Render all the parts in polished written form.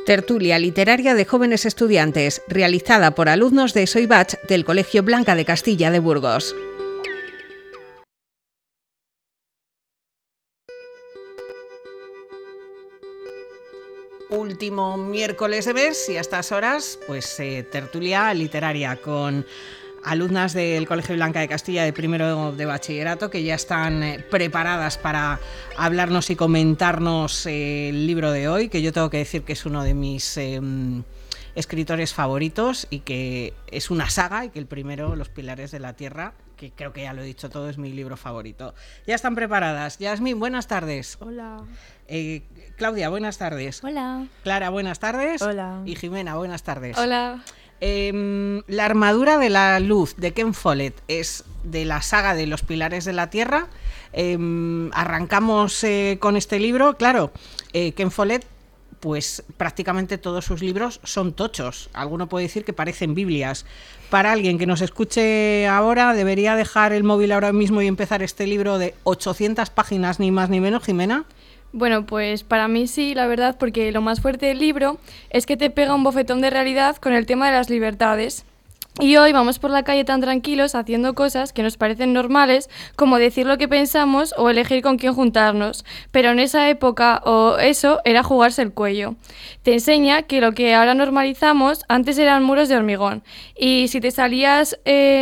Tertulia literaria de jóvenes estudiantes, realizada por alumnos de Soibach del Colegio Blanca de Castilla de Burgos. Último miércoles de mes y a estas horas, pues tertulia literaria con alumnas del Colegio Blanca de Castilla de primero de bachillerato que ya están preparadas para hablarnos y comentarnos el libro de hoy, que yo tengo que decir que es uno de mis escritores favoritos y que es una saga, y que el primero, Los Pilares de la Tierra, que creo que ya lo he dicho todo, es mi libro favorito. Ya están preparadas. Yasmín, buenas tardes. Hola. Claudia, buenas tardes. Hola. Clara, buenas tardes. Hola. Y Jimena, buenas tardes. Hola. La armadura de la luz de Ken Follett es de la saga de Los Pilares de la Tierra. Arrancamos con este libro. Claro, Ken Follett, pues prácticamente todos sus libros son tochos. Alguno puede decir que parecen Biblias. Para alguien que nos escuche ahora, ¿debería dejar el móvil ahora mismo y empezar este libro de 800 páginas, ni más ni menos, Jimena? Bueno, pues para mí sí, la verdad, porque lo más fuerte del libro es que te pega un bofetón de realidad con el tema de las libertades. Y hoy vamos por la calle tan tranquilos haciendo cosas que nos parecen normales, como decir lo que pensamos o elegir con quién juntarnos. Pero en esa época, eso era jugarse el cuello. Te enseña que lo que ahora normalizamos antes eran muros de hormigón. Y si te salías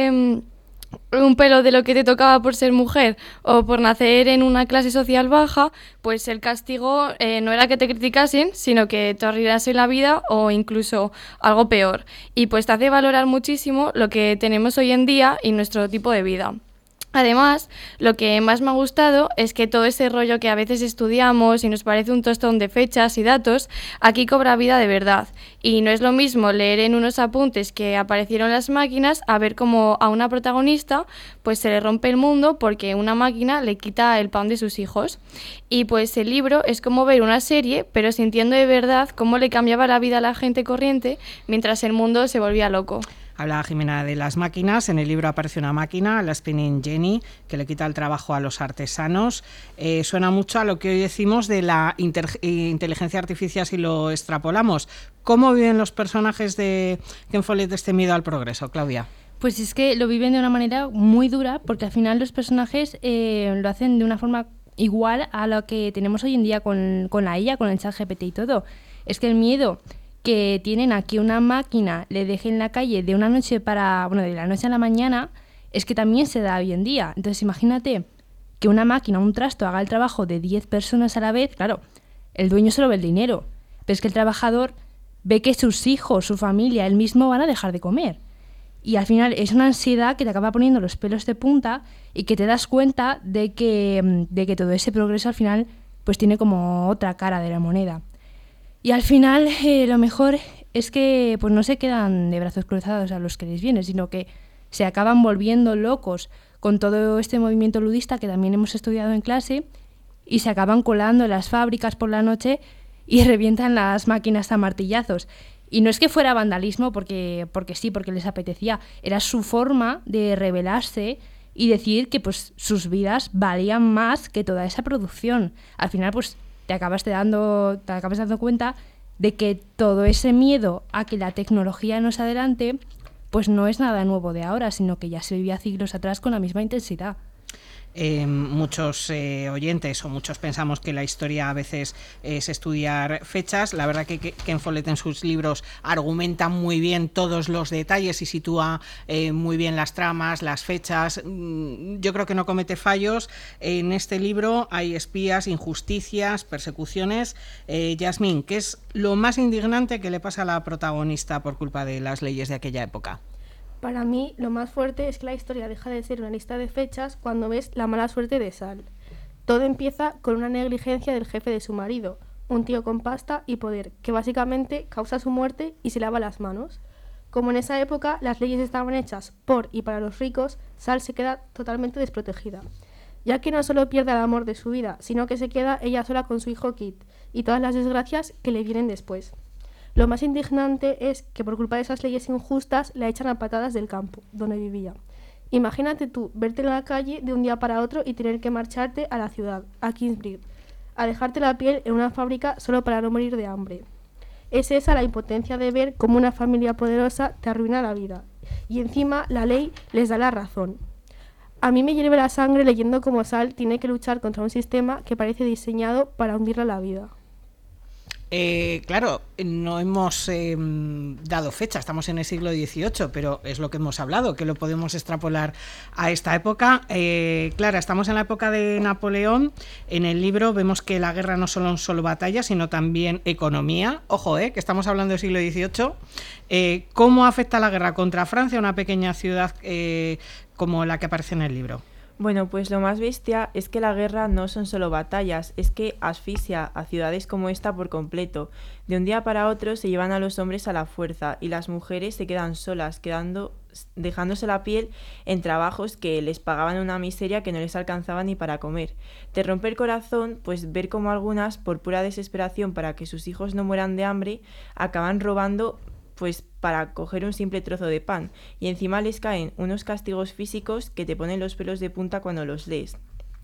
un pelo de lo que te tocaba por ser mujer o por nacer en una clase social baja, pues el castigo no era que te criticasen, sino que te arruinasen la vida o incluso algo peor. Y pues te hace valorar muchísimo lo que tenemos hoy en día y nuestro tipo de vida. Además, lo que más me ha gustado es que todo ese rollo que a veces estudiamos y nos parece un tostón de fechas y datos, aquí cobra vida de verdad. Y no es lo mismo leer en unos apuntes que aparecieron las máquinas a ver cómo a una protagonista pues se le rompe el mundo porque una máquina le quita el pan de sus hijos. Y pues el libro es como ver una serie, pero sintiendo de verdad cómo le cambiaba la vida a la gente corriente mientras el mundo se volvía loco. Habla Jimena de las máquinas. En el libro aparece una máquina, la Spinning Jenny, que le quita el trabajo a los artesanos. Suena mucho a lo que hoy decimos de la inteligencia artificial si lo extrapolamos. ¿Cómo viven los personajes de Ken Follett este miedo al progreso, Claudia? Pues es que lo viven de una manera muy dura, porque al final los personajes lo hacen de una forma igual a lo que tenemos hoy en día con la IA, con el ChatGPT y todo. Es que el miedo que tienen a que una máquina le deje en la calle de la noche a la mañana, es que también se da hoy en día. Entonces imagínate que una máquina, un trasto, haga el trabajo de 10 personas a la vez. Claro, el dueño solo ve el dinero, pero es que el trabajador ve que sus hijos, su familia, él mismo van a dejar de comer. Y al final es una ansiedad que te acaba poniendo los pelos de punta y que te das cuenta de que todo ese progreso al final pues tiene como otra cara de la moneda. Y al final lo mejor es que pues no se quedan de brazos cruzados a los que les viene, sino que se acaban volviendo locos con todo este movimiento ludista que también hemos estudiado en clase, y se acaban colando en las fábricas por la noche y revientan las máquinas a martillazos. Y no es que fuera vandalismo porque les apetecía, era su forma de rebelarse y decir que pues sus vidas valían más que toda esa producción. Al final pues te acabas dando cuenta de que todo ese miedo a que la tecnología nos adelante pues no es nada nuevo de ahora, sino que ya se vivía siglos atrás con la misma intensidad. Muchos oyentes o muchos pensamos que la historia a veces es estudiar fechas. La verdad que Ken Follett en sus libros argumenta muy bien todos los detalles y sitúa muy bien las tramas, las fechas. Yo creo que no comete fallos. En este libro hay espías, injusticias, persecuciones. Yasmín, ¿qué es lo más indignante que le pasa a la protagonista por culpa de las leyes de aquella época? Para mí, lo más fuerte es que la historia deja de ser una lista de fechas cuando ves la mala suerte de Sal. Todo empieza con una negligencia del jefe de su marido, un tío con pasta y poder, que básicamente causa su muerte y se lava las manos. Como en esa época las leyes estaban hechas por y para los ricos, Sal se queda totalmente desprotegida, ya que no solo pierde el amor de su vida, sino que se queda ella sola con su hijo Kit y todas las desgracias que le vienen después. Lo más indignante es que por culpa de esas leyes injustas la echan a patadas del campo, donde vivía. Imagínate tú, verte en la calle de un día para otro y tener que marcharte a la ciudad, a Kingsbridge, a dejarte la piel en una fábrica solo para no morir de hambre. Es esa la impotencia de ver cómo una familia poderosa te arruina la vida. Y encima la ley les da la razón. A mí me hierve la sangre leyendo cómo Sal tiene que luchar contra un sistema que parece diseñado para hundirle la vida. Claro, no hemos dado fecha, estamos en el siglo XVIII, pero es lo que hemos hablado, que lo podemos extrapolar a esta época. Clara, estamos en la época de Napoleón. En el libro vemos que la guerra no son solo batallas, sino también economía. Ojo, que estamos hablando del siglo XVIII. ¿Cómo afecta la guerra contra Francia, una pequeña ciudad como la que aparece en el libro? Bueno, pues lo más bestia es que la guerra no son solo batallas, es que asfixia a ciudades como esta por completo. De un día para otro se llevan a los hombres a la fuerza y las mujeres se quedan solas, dejándose la piel en trabajos que les pagaban una miseria que no les alcanzaba ni para comer. Te rompe el corazón pues ver cómo algunas, por pura desesperación para que sus hijos no mueran de hambre, acaban robando pues para coger un simple trozo de pan, y encima les caen unos castigos físicos que te ponen los pelos de punta cuando los lees.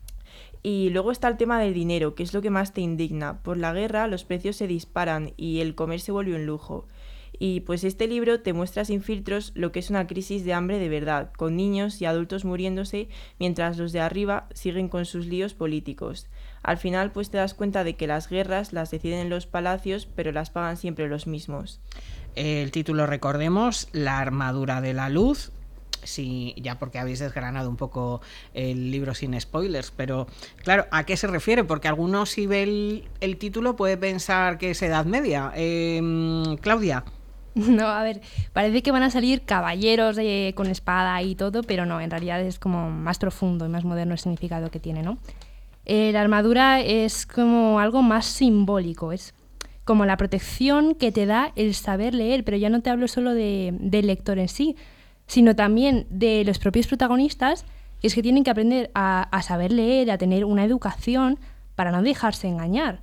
Y luego está el tema del dinero, que es lo que más te indigna. Por la guerra los precios se disparan y el comer se vuelve un lujo. Y pues este libro te muestra sin filtros lo que es una crisis de hambre de verdad, con niños y adultos muriéndose mientras los de arriba siguen con sus líos políticos. Al final pues te das cuenta de que las guerras las deciden en los palacios, pero las pagan siempre los mismos. El título, recordemos, La armadura de la luz. Sí, ya porque habéis desgranado un poco el libro sin spoilers, pero claro, ¿a qué se refiere? Porque algunos, si ve el título, puede pensar que es Edad Media. Claudia. No, a ver, parece que van a salir caballeros con espada y todo, pero no, en realidad es como más profundo y más moderno el significado que tiene, ¿no? La armadura es como algo más simbólico, es como la protección que te da el saber leer, pero ya no te hablo solo del lector en sí, sino también de los propios protagonistas, que es que tienen que aprender a saber leer, a tener una educación para no dejarse engañar.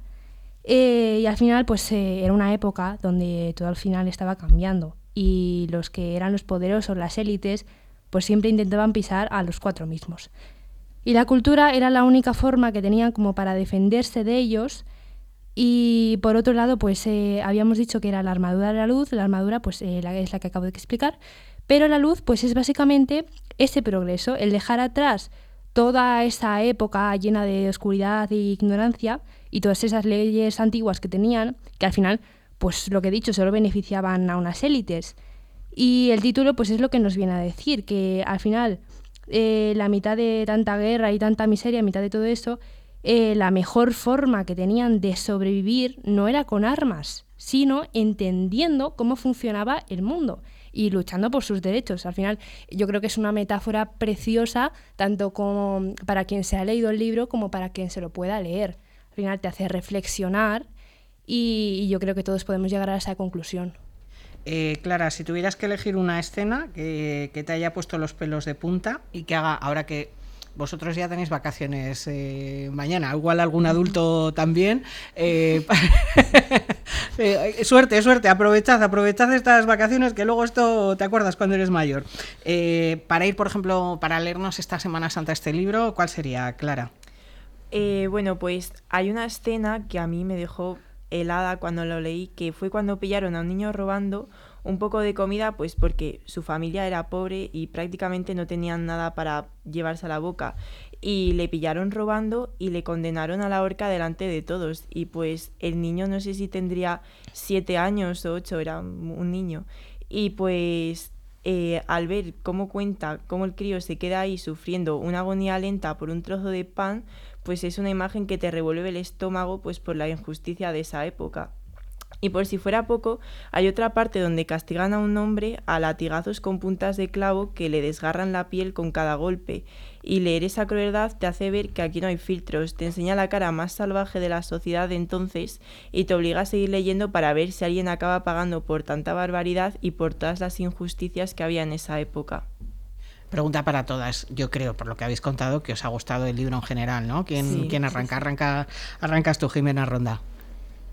Y al final pues era una época donde todo al final estaba cambiando y los que eran los poderosos, las élites, pues siempre intentaban pisar a los cuatro mismos. Y la cultura era la única forma que tenían como para defenderse de ellos. Y por otro lado, pues habíamos dicho que era la armadura de la luz. La armadura pues es la que acabo de explicar, pero la luz pues es básicamente ese progreso, el dejar atrás toda esa época llena de oscuridad e ignorancia y todas esas leyes antiguas que tenían, que al final, pues lo que he dicho, solo beneficiaban a unas élites. Y el título pues es lo que nos viene a decir, que al final la mitad de tanta guerra y tanta miseria, mitad de todo eso, la mejor forma que tenían de sobrevivir no era con armas, sino entendiendo cómo funcionaba el mundo y luchando por sus derechos. Al final, yo creo que es una metáfora preciosa, tanto como para quien se ha leído el libro como para quien se lo pueda leer. Al final te hace reflexionar y yo creo que todos podemos llegar a esa conclusión. Clara, si tuvieras que elegir una escena que te haya puesto los pelos de punta y que haga, ahora que vosotros ya tenéis vacaciones mañana, igual algún adulto también. Suerte, aprovechad estas vacaciones, que luego esto te acuerdas cuando eres mayor. Para ir, por ejemplo, para leernos esta Semana Santa este libro, ¿cuál sería, Clara? Bueno, pues hay una escena que a mí me dejó helada cuando lo leí, que fue cuando pillaron a un niño robando un poco de comida, pues porque su familia era pobre y prácticamente no tenían nada para llevarse a la boca, y le pillaron robando y le condenaron a la horca delante de todos. Y pues el niño, no sé si tendría 7 años o 8, era un niño, y pues al ver cómo cuenta cómo el crío se queda ahí sufriendo una agonía lenta por un trozo de pan, pues es una imagen que te revuelve el estómago, pues por la injusticia de esa época. Y por si fuera poco, hay otra parte donde castigan a un hombre a latigazos con puntas de clavo que le desgarran la piel con cada golpe. Y leer esa crueldad te hace ver que aquí no hay filtros, te enseña la cara más salvaje de la sociedad de entonces y te obliga a seguir leyendo para ver si alguien acaba pagando por tanta barbaridad y por todas las injusticias que había en esa época. Pregunta para todas. Yo creo, por lo que habéis contado, que os ha gustado el libro en general, ¿no? ¿Quién arranca? Arrancas tú, Jimena Ronda.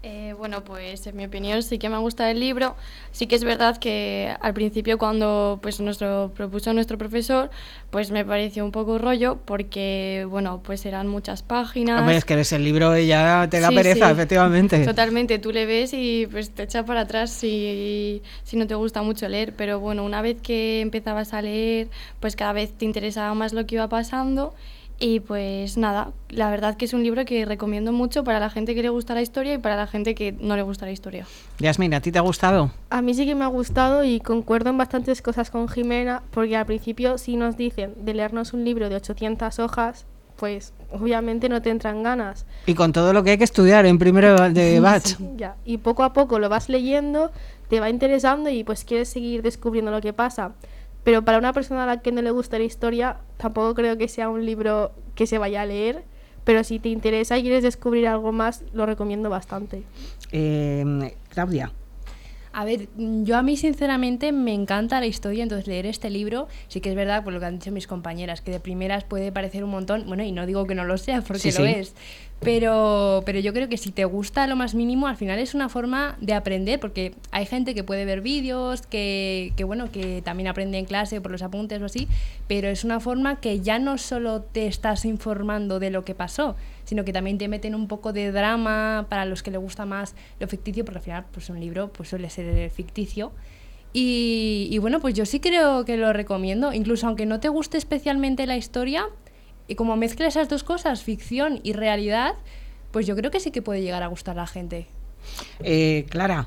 Bueno, pues en mi opinión sí que me ha gustado el libro. Sí que es verdad que al principio cuando pues propuso nuestro profesor, pues me pareció un poco rollo porque, bueno, pues eran muchas páginas. Hombre, es que ves el libro y ya te da Sí, pereza, sí. efectivamente. Totalmente, tú le ves y pues te echa para atrás si no te gusta mucho leer, pero bueno, una vez que empezabas a leer, pues cada vez te interesaba más lo que iba pasando. Y pues nada, la verdad que es un libro que recomiendo mucho para la gente que le gusta la historia y para la gente que no le gusta la historia. Yasmín, ¿a ti te ha gustado? A mí sí que me ha gustado y concuerdo en bastantes cosas con Jimena, porque al principio si nos dicen de leernos un libro de 800 hojas, pues obviamente no te entran ganas. Y con todo lo que hay que estudiar en primero de batch. Ya, y poco a poco lo vas leyendo, te va interesando y pues quieres seguir descubriendo lo que pasa. Pero para una persona a la que no le gusta la historia, tampoco creo que sea un libro que se vaya a leer, pero si te interesa y quieres descubrir algo más, lo recomiendo bastante. Claudia. A ver, yo a mí sinceramente me encanta la historia, entonces leer este libro, sí que es verdad, por lo que han dicho mis compañeras, que de primeras puede parecer un montón, bueno, y no digo que no lo sea, porque Sí, lo sí. es, pero yo creo que si te gusta lo más mínimo, al final es una forma de aprender, porque hay gente que puede ver vídeos, que bueno, que también aprende en clase por los apuntes o así, pero es una forma que ya no solo te estás informando de lo que pasó, sino que también te meten un poco de drama para los que les gusta más lo ficticio, porque al final pues un libro pues suele ser ficticio. Y bueno, pues yo sí creo que lo recomiendo, incluso aunque no te guste especialmente la historia, y como mezcla esas dos cosas, ficción y realidad, pues yo creo que sí que puede llegar a gustar a la gente. Clara.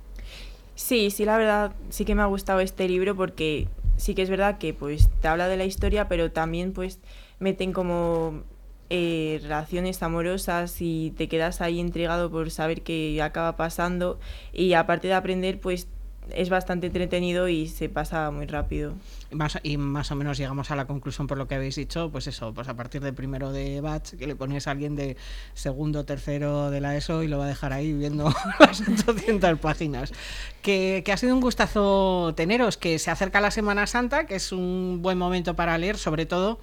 Sí, la verdad sí que me ha gustado este libro porque sí que es verdad que pues te habla de la historia, pero también pues meten como relaciones amorosas y te quedas ahí intrigado por saber qué acaba pasando, y aparte de aprender pues es bastante entretenido y se pasa muy rápido. Más o menos llegamos a la conclusión por lo que habéis dicho, pues eso, pues a partir de primero de batch, que le pones a alguien de segundo, tercero de la ESO y lo va a dejar ahí viendo las 800 páginas. Que ha sido un gustazo teneros, que se acerca la Semana Santa, que es un buen momento para leer, sobre todo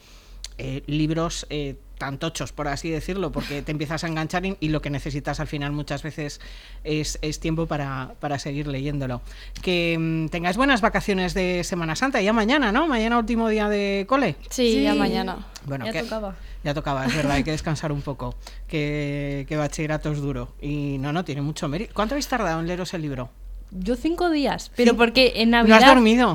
libros tan tochos, por así decirlo, porque te empiezas a enganchar y lo que necesitas al final muchas veces es tiempo para seguir leyéndolo. Que tengáis buenas vacaciones de Semana Santa, ya mañana, ¿no? Mañana último día de cole. Sí, ya mañana. Bueno, Ya tocaba. Ya tocaba, es verdad, hay que descansar un poco, que bachillerato es duro. Y no, tiene mucho mérito. ¿Cuánto habéis tardado en leeros el libro? Yo 5 días, pero Sí. porque en ¿No Navidad... has dormido?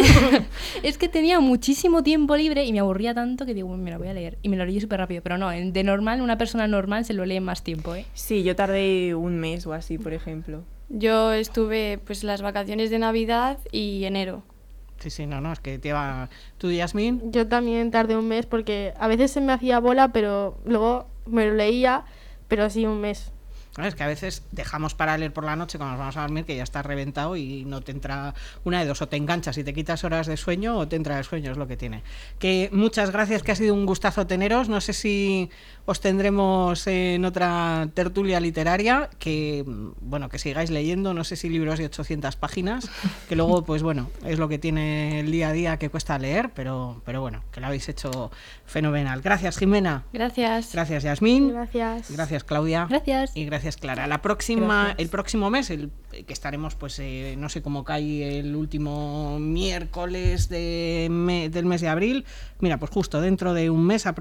Es que tenía muchísimo tiempo libre y me aburría tanto que digo, me lo voy a leer. Y me lo leí súper rápido, pero no, de normal, una persona normal se lo lee en más tiempo, ¿eh? Sí, yo tardé un mes o así, por ejemplo. Yo estuve pues las vacaciones de Navidad y enero. Sí, no, es que te va... ¿Tú, Yasmín? Yo también tardé un mes porque a veces se me hacía bola, pero luego me lo leía, pero sí un mes. No, es que a veces dejamos para leer por la noche cuando nos vamos a dormir, que ya estás reventado y no te entra una de dos, o te enganchas y te quitas horas de sueño o te entra el sueño, es lo que tiene. Que muchas gracias, que ha sido un gustazo teneros. No sé si os tendremos en otra tertulia literaria, que bueno, que sigáis leyendo, no sé si libros de 800 páginas, que luego pues bueno, es lo que tiene el día a día, que cuesta leer, pero bueno, que lo habéis hecho fenomenal. Gracias, Jimena. Gracias. Gracias, Yasmín. Gracias. Gracias, Claudia. Gracias. Y gracias, Clara. El próximo mes, que estaremos, pues no sé cómo cae el último miércoles del mes de abril. Mira, pues justo dentro de un mes,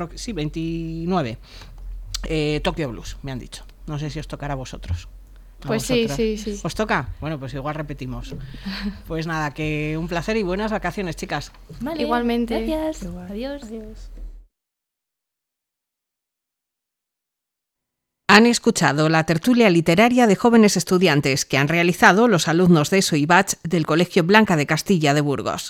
29. Tokyo Blues, me han dicho. No sé si os tocará a vosotros. Pues sí. ¿Os toca? Bueno, pues igual repetimos. Pues nada, que un placer y buenas vacaciones, chicas. Vale, Igualmente. Gracias. Igual. Adiós. Adiós. Han escuchado la tertulia literaria de jóvenes estudiantes que han realizado los alumnos de ESO y Batch del Colegio Blanca de Castilla de Burgos.